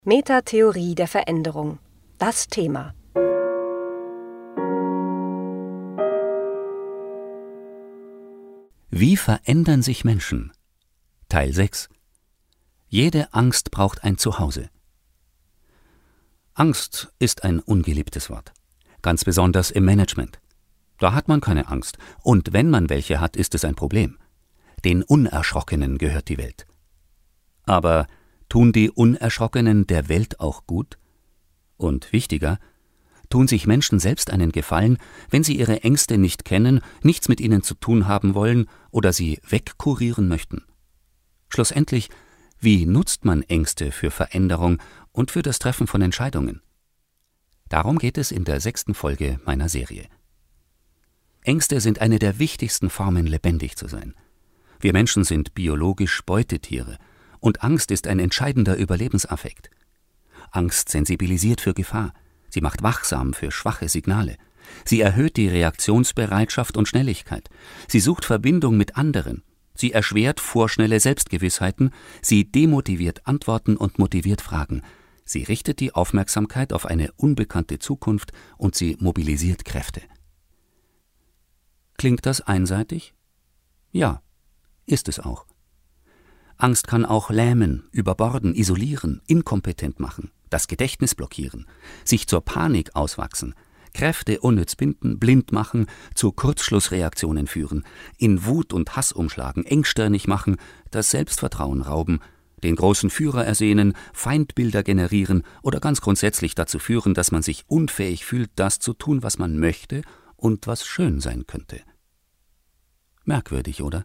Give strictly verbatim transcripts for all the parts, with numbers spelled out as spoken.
Metatheorie der Veränderung. Das Thema. Wie verändern sich Menschen? Teil sechs. Jede Angst braucht ein Zuhause. Angst ist ein ungeliebtes Wort, ganz besonders im Management. Da hat man keine Angst, und wenn man welche hat, ist es ein Problem. Den Unerschrockenen gehört die Welt. Aber tun die Unerschrockenen der Welt auch gut? Und wichtiger, tun sich Menschen selbst einen Gefallen, wenn sie ihre Ängste nicht kennen, nichts mit ihnen zu tun haben wollen oder sie wegkurieren möchten? Schlussendlich, wie nutzt man Ängste für Veränderung und für das Treffen von Entscheidungen? Darum geht es in der sechsten Folge meiner Serie. Ängste sind eine der wichtigsten Formen, lebendig zu sein. Wir Menschen sind biologisch Beutetiere, und Angst ist ein entscheidender Überlebensaffekt. Angst sensibilisiert für Gefahr, sie macht wachsam für schwache Signale, sie erhöht die Reaktionsbereitschaft und Schnelligkeit, sie sucht Verbindung mit anderen, sie erschwert vorschnelle Selbstgewissheiten, sie demotiviert Antworten und motiviert Fragen, sie richtet die Aufmerksamkeit auf eine unbekannte Zukunft und sie mobilisiert Kräfte. Klingt das einseitig? Ja, ist es auch. Angst kann auch lähmen, überborden, isolieren, inkompetent machen, das Gedächtnis blockieren, sich zur Panik auswachsen, Kräfte unnütz binden, blind machen, zu Kurzschlussreaktionen führen, in Wut und Hass umschlagen, engstirnig machen, das Selbstvertrauen rauben, den großen Führer ersehnen, Feindbilder generieren oder ganz grundsätzlich dazu führen, dass man sich unfähig fühlt, das zu tun, was man möchte und was schön sein könnte. Merkwürdig, oder?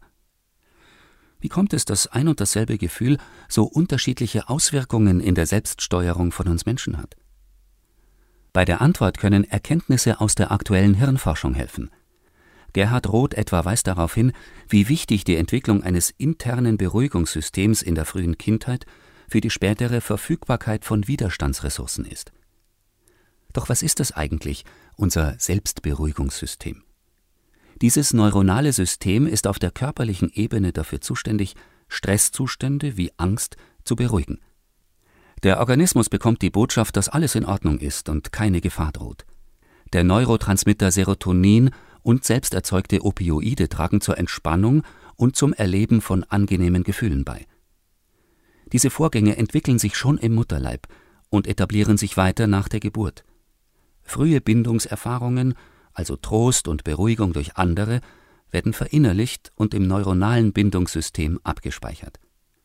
Wie kommt es, dass ein und dasselbe Gefühl so unterschiedliche Auswirkungen in der Selbststeuerung von uns Menschen hat? Bei der Antwort können Erkenntnisse aus der aktuellen Hirnforschung helfen. Gerhard Roth etwa weist darauf hin, wie wichtig die Entwicklung eines internen Beruhigungssystems in der frühen Kindheit für die spätere Verfügbarkeit von Widerstandsressourcen ist. Doch was ist das eigentlich, unser Selbstberuhigungssystem? Dieses neuronale System ist auf der körperlichen Ebene dafür zuständig, Stresszustände wie Angst zu beruhigen. Der Organismus bekommt die Botschaft, dass alles in Ordnung ist und keine Gefahr droht. Der Neurotransmitter Serotonin und selbst erzeugte Opioide tragen zur Entspannung und zum Erleben von angenehmen Gefühlen bei. Diese Vorgänge entwickeln sich schon im Mutterleib und etablieren sich weiter nach der Geburt. Frühe Bindungserfahrungen, also Trost und Beruhigung durch andere, werden verinnerlicht und im neuronalen Bindungssystem abgespeichert.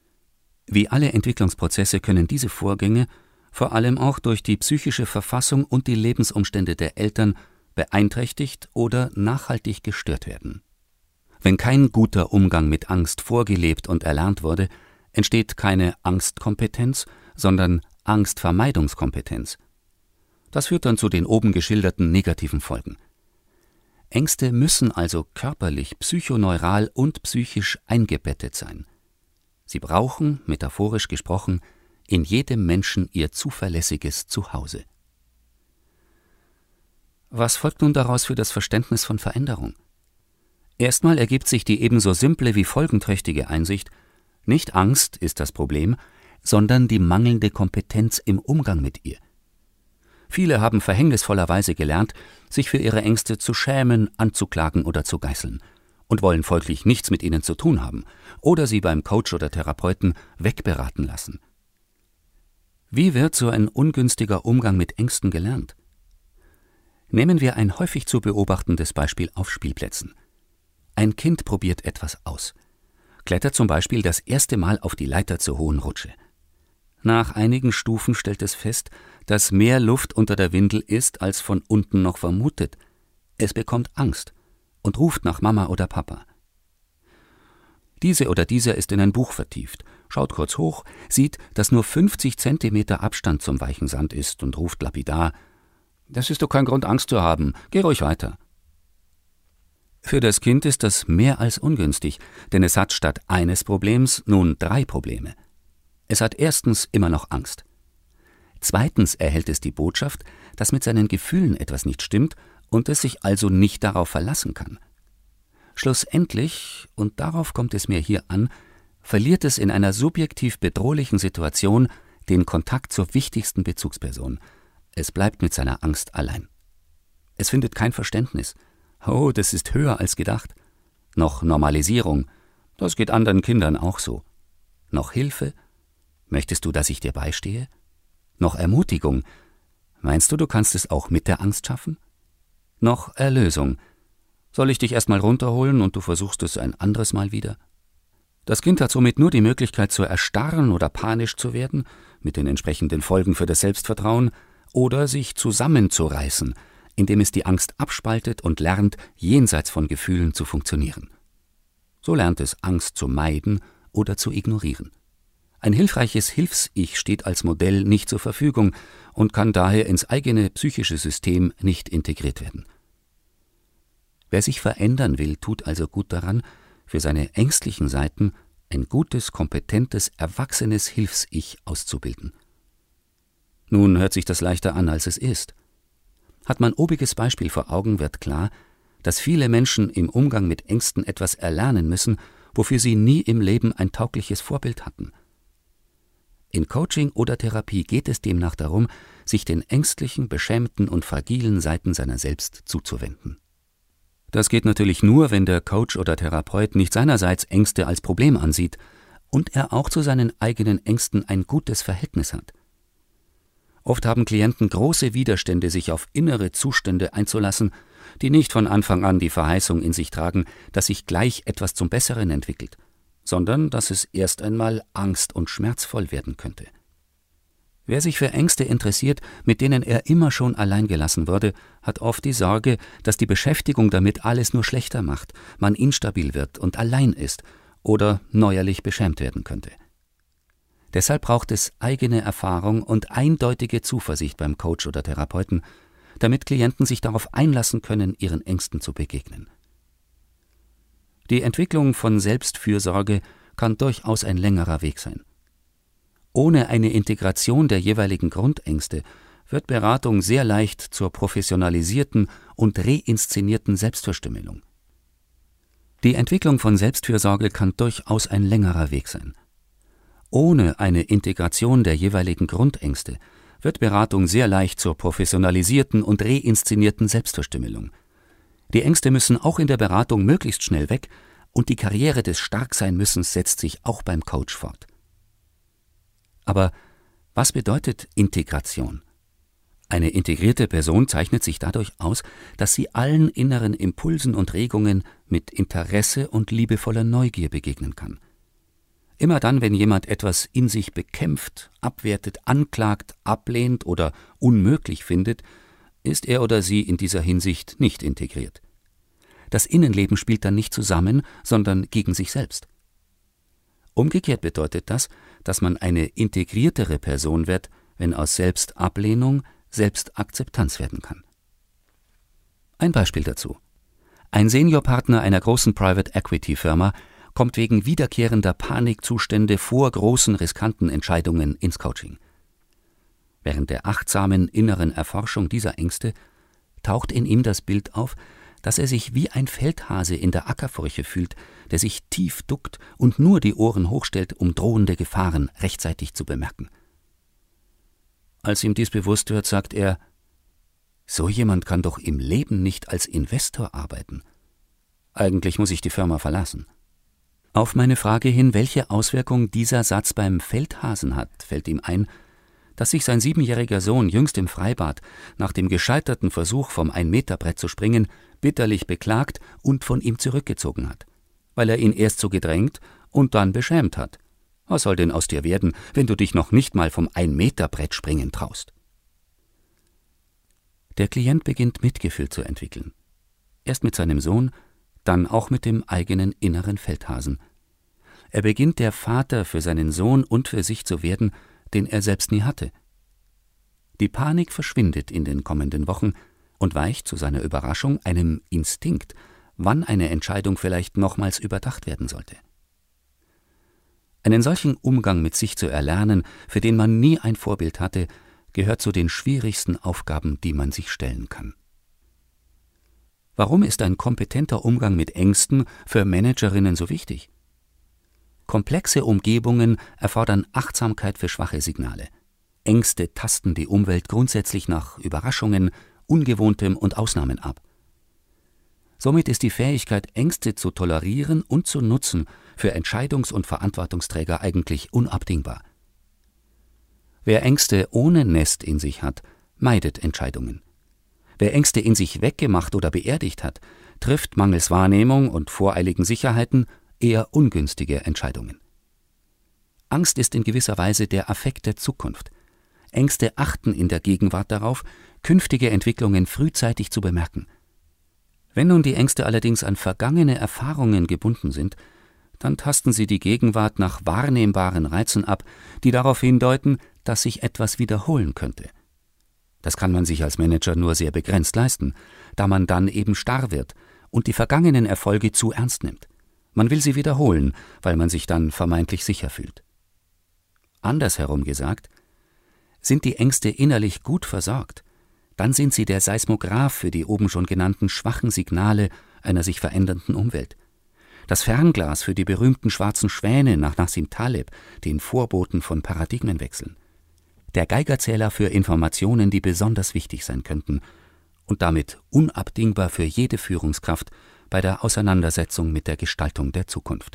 Wie alle Entwicklungsprozesse können diese Vorgänge, vor allem auch durch die psychische Verfassung und die Lebensumstände der Eltern, beeinträchtigt oder nachhaltig gestört werden. Wenn kein guter Umgang mit Angst vorgelebt und erlernt wurde, entsteht keine Angstkompetenz, sondern Angstvermeidungskompetenz. Das führt dann zu den oben geschilderten negativen Folgen. Ängste müssen also körperlich, psychoneural und psychisch eingebettet sein. Sie brauchen, metaphorisch gesprochen, in jedem Menschen ihr zuverlässiges Zuhause. Was folgt nun daraus für das Verständnis von Veränderung? Erstmal ergibt sich die ebenso simple wie folgenträchtige Einsicht: Nicht Angst ist das Problem, sondern die mangelnde Kompetenz im Umgang mit ihr. Viele haben verhängnisvollerweise gelernt, sich für ihre Ängste zu schämen, anzuklagen oder zu geißeln und wollen folglich nichts mit ihnen zu tun haben oder sie beim Coach oder Therapeuten wegberaten lassen. Wie wird so ein ungünstiger Umgang mit Ängsten gelernt? Nehmen wir ein häufig zu beobachtendes Beispiel auf Spielplätzen. Ein Kind probiert etwas aus, klettert zum Beispiel das erste Mal auf die Leiter zur Hohen Rutsche. Nach einigen Stufen stellt es fest, dass mehr Luft unter der Windel ist, als von unten noch vermutet. Es bekommt Angst und ruft nach Mama oder Papa. Diese oder dieser ist in ein Buch vertieft, schaut kurz hoch, sieht, dass nur fünfzig Zentimeter Abstand zum weichen Sand ist und ruft lapidar: »Das ist doch kein Grund, Angst zu haben, geh ruhig weiter.« Für das Kind ist das mehr als ungünstig, denn es hat statt eines Problems nun drei Probleme. Es hat erstens immer noch Angst. Zweitens erhält es die Botschaft, dass mit seinen Gefühlen etwas nicht stimmt und es sich also nicht darauf verlassen kann. Schlussendlich, und darauf kommt es mir hier an, verliert es in einer subjektiv bedrohlichen Situation den Kontakt zur wichtigsten Bezugsperson. Es bleibt mit seiner Angst allein. Es findet kein Verständnis. Oh, das ist höher als gedacht. Noch Normalisierung. Das geht anderen Kindern auch so. Noch Hilfe? Möchtest du, dass ich dir beistehe? Noch Ermutigung? Meinst du, du kannst es auch mit der Angst schaffen? Noch Erlösung? Soll ich dich erstmal runterholen und du versuchst es ein anderes Mal wieder? Das Kind hat somit nur die Möglichkeit zu erstarren oder panisch zu werden, mit den entsprechenden Folgen für das Selbstvertrauen, oder sich zusammenzureißen, indem es die Angst abspaltet und lernt, jenseits von Gefühlen zu funktionieren. So lernt es, Angst zu meiden oder zu ignorieren. Ein hilfreiches Hilfs-Ich steht als Modell nicht zur Verfügung und kann daher ins eigene psychische System nicht integriert werden. Wer sich verändern will, tut also gut daran, für seine ängstlichen Seiten ein gutes, kompetentes, erwachsenes Hilfs-Ich auszubilden. Nun hört sich das leichter an, als es ist. Hat man obiges Beispiel vor Augen, wird klar, dass viele Menschen im Umgang mit Ängsten etwas erlernen müssen, wofür sie nie im Leben ein taugliches Vorbild hatten. In Coaching oder Therapie geht es demnach darum, sich den ängstlichen, beschämten und fragilen Seiten seiner selbst zuzuwenden. Das geht natürlich nur, wenn der Coach oder Therapeut nicht seinerseits Ängste als Problem ansieht und er auch zu seinen eigenen Ängsten ein gutes Verhältnis hat. Oft haben Klienten große Widerstände, sich auf innere Zustände einzulassen, die nicht von Anfang an die Verheißung in sich tragen, dass sich gleich etwas zum Besseren entwickelt, sondern dass es erst einmal angst- und schmerzvoll werden könnte. Wer sich für Ängste interessiert, mit denen er immer schon allein gelassen wurde, hat oft die Sorge, dass die Beschäftigung damit alles nur schlechter macht, man instabil wird und allein ist oder neuerlich beschämt werden könnte. Deshalb braucht es eigene Erfahrung und eindeutige Zuversicht beim Coach oder Therapeuten, damit Klienten sich darauf einlassen können, ihren Ängsten zu begegnen. Die Entwicklung von Selbstfürsorge kann durchaus ein längerer Weg sein. Ohne eine Integration der jeweiligen Grundängste wird Beratung sehr leicht zur professionalisierten und reinszenierten Selbstverstümmelung. Die Entwicklung von Selbstfürsorge kann durchaus ein längerer Weg sein. Ohne eine Integration der jeweiligen Grundängste wird Beratung sehr leicht zur professionalisierten und reinszenierten Selbstverstümmelung. Die Ängste müssen auch in der Beratung möglichst schnell weg und die Karriere des Starkseinmüssens setzt sich auch beim Coach fort. Aber was bedeutet Integration? Eine integrierte Person zeichnet sich dadurch aus, dass sie allen inneren Impulsen und Regungen mit Interesse und liebevoller Neugier begegnen kann. Immer dann, wenn jemand etwas in sich bekämpft, abwertet, anklagt, ablehnt oder unmöglich findet, ist er oder sie in dieser Hinsicht nicht integriert. Das Innenleben spielt dann nicht zusammen, sondern gegen sich selbst. Umgekehrt bedeutet das, dass man eine integriertere Person wird, wenn aus Selbstablehnung Selbstakzeptanz werden kann. Ein Beispiel dazu. Ein Seniorpartner einer großen Private-Equity-Firma kommt wegen wiederkehrender Panikzustände vor großen riskanten Entscheidungen ins Coaching. Während der achtsamen inneren Erforschung dieser Ängste taucht in ihm das Bild auf, dass er sich wie ein Feldhase in der Ackerfurche fühlt, der sich tief duckt und nur die Ohren hochstellt, um drohende Gefahren rechtzeitig zu bemerken. Als ihm dies bewusst wird, sagt er: So jemand kann doch im Leben nicht als Investor arbeiten. Eigentlich muss ich die Firma verlassen. Auf meine Frage hin, welche Auswirkung dieser Satz beim Feldhasen hat, fällt ihm ein, dass sich sein siebenjähriger Sohn jüngst im Freibad nach dem gescheiterten Versuch, vom Ein-Meter-Brett zu springen, bitterlich beklagt und von ihm zurückgezogen hat, weil er ihn erst so gedrängt und dann beschämt hat. Was soll denn aus dir werden, wenn du dich noch nicht mal vom Ein-Meter-Brett springen traust? Der Klient beginnt Mitgefühl zu entwickeln. Erst mit seinem Sohn, dann auch mit dem eigenen inneren Feldhasen. Er beginnt der Vater für seinen Sohn und für sich zu werden, den er selbst nie hatte. Die Panik verschwindet in den kommenden Wochen und weicht zu seiner Überraschung einem Instinkt, wann eine Entscheidung vielleicht nochmals überdacht werden sollte. Einen solchen Umgang mit sich zu erlernen, für den man nie ein Vorbild hatte, gehört zu den schwierigsten Aufgaben, die man sich stellen kann. Warum ist ein kompetenter Umgang mit Ängsten für Managerinnen so wichtig? Komplexe Umgebungen erfordern Achtsamkeit für schwache Signale. Ängste tasten die Umwelt grundsätzlich nach Überraschungen, Ungewohntem und Ausnahmen ab. Somit ist die Fähigkeit, Ängste zu tolerieren und zu nutzen, für Entscheidungs- und Verantwortungsträger eigentlich unabdingbar. Wer Ängste ohne Nest in sich hat, meidet Entscheidungen. Wer Ängste in sich weggemacht oder beerdigt hat, trifft mangels Wahrnehmung und voreiligen Sicherheiten eher ungünstige Entscheidungen. Angst ist in gewisser Weise der Affekt der Zukunft. Ängste achten in der Gegenwart darauf, künftige Entwicklungen frühzeitig zu bemerken. Wenn nun die Ängste allerdings an vergangene Erfahrungen gebunden sind, dann tasten sie die Gegenwart nach wahrnehmbaren Reizen ab, die darauf hindeuten, dass sich etwas wiederholen könnte. Das kann man sich als Manager nur sehr begrenzt leisten, da man dann eben starr wird und die vergangenen Erfolge zu ernst nimmt. Man will sie wiederholen, weil man sich dann vermeintlich sicher fühlt. Andersherum gesagt, sind die Ängste innerlich gut versorgt, dann sind sie der Seismograph für die oben schon genannten schwachen Signale einer sich verändernden Umwelt. Das Fernglas für die berühmten schwarzen Schwäne nach Nassim Taleb, den Vorboten von Paradigmenwechseln. Der Geigerzähler für Informationen, die besonders wichtig sein könnten und damit unabdingbar für jede Führungskraft bei der Auseinandersetzung mit der Gestaltung der Zukunft.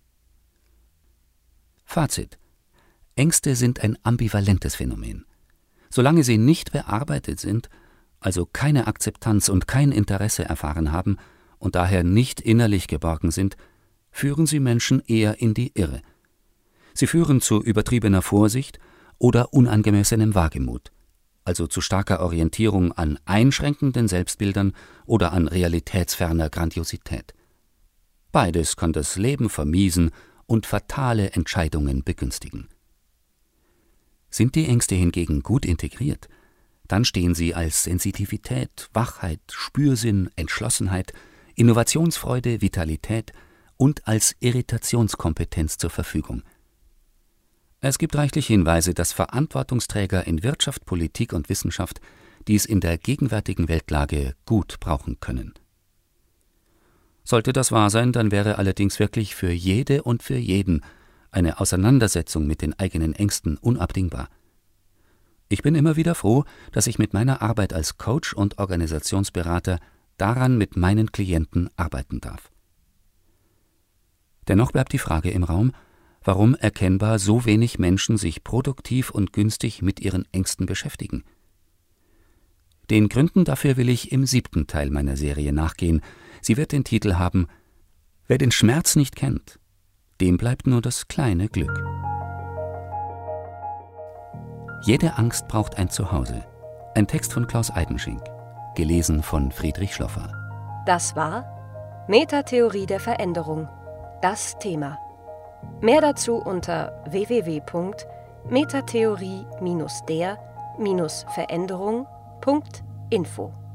Fazit: Ängste sind ein ambivalentes Phänomen. Solange sie nicht bearbeitet sind, also keine Akzeptanz und kein Interesse erfahren haben und daher nicht innerlich geborgen sind, führen sie Menschen eher in die Irre. Sie führen zu übertriebener Vorsicht oder unangemessenem Wagemut, also zu starker Orientierung an einschränkenden Selbstbildern oder an realitätsferner Grandiosität. Beides kann das Leben vermiesen und fatale Entscheidungen begünstigen. Sind die Ängste hingegen gut integriert, dann stehen sie als Sensitivität, Wachheit, Spürsinn, Entschlossenheit, Innovationsfreude, Vitalität und als Irritationskompetenz zur Verfügung. Es gibt reichlich Hinweise, dass Verantwortungsträger in Wirtschaft, Politik und Wissenschaft dies in der gegenwärtigen Weltlage gut brauchen können. Sollte das wahr sein, dann wäre allerdings wirklich für jede und für jeden eine Auseinandersetzung mit den eigenen Ängsten unabdingbar. Ich bin immer wieder froh, dass ich mit meiner Arbeit als Coach und Organisationsberater daran mit meinen Klienten arbeiten darf. Dennoch bleibt die Frage im Raum, warum erkennbar so wenig Menschen sich produktiv und günstig mit ihren Ängsten beschäftigen. Den Gründen dafür will ich im siebten Teil meiner Serie nachgehen. Sie wird den Titel haben: Wer den Schmerz nicht kennt, dem bleibt nur das kleine Glück. Jede Angst braucht ein Zuhause. Ein Text von Klaus Eidenschink, gelesen von Friedrich Schloffer. Das war Metatheorie der Veränderung. Das Thema. Mehr dazu unter w w w punkt metatheorie der Veränderung punkt info.